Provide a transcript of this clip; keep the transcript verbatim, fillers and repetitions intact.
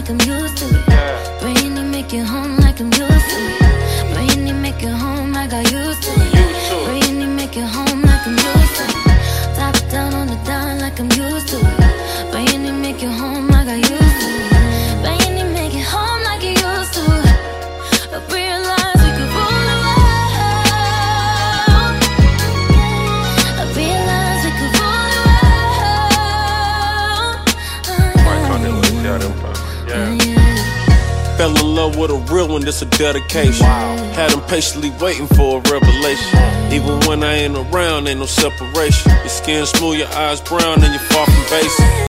like I'm used to it. Brainy, make it home like I'm used to it. Brainy, make it home like I used to it. Brainy, make it home like I'm used to it. Top down on the down like I'm used to it. Brainy, make it home like I used to it. Brainy, make it home like you used to it. I realized we could rule the world. I realized we could rule the world. Mike on that little cat empire. Yeah. Fell in love with a real one, this a dedication. Wow. Had him patiently waiting for a revelation. Even when I ain't around, ain't no separation. Your skin smooth, your eyes brown, and you're far from basic.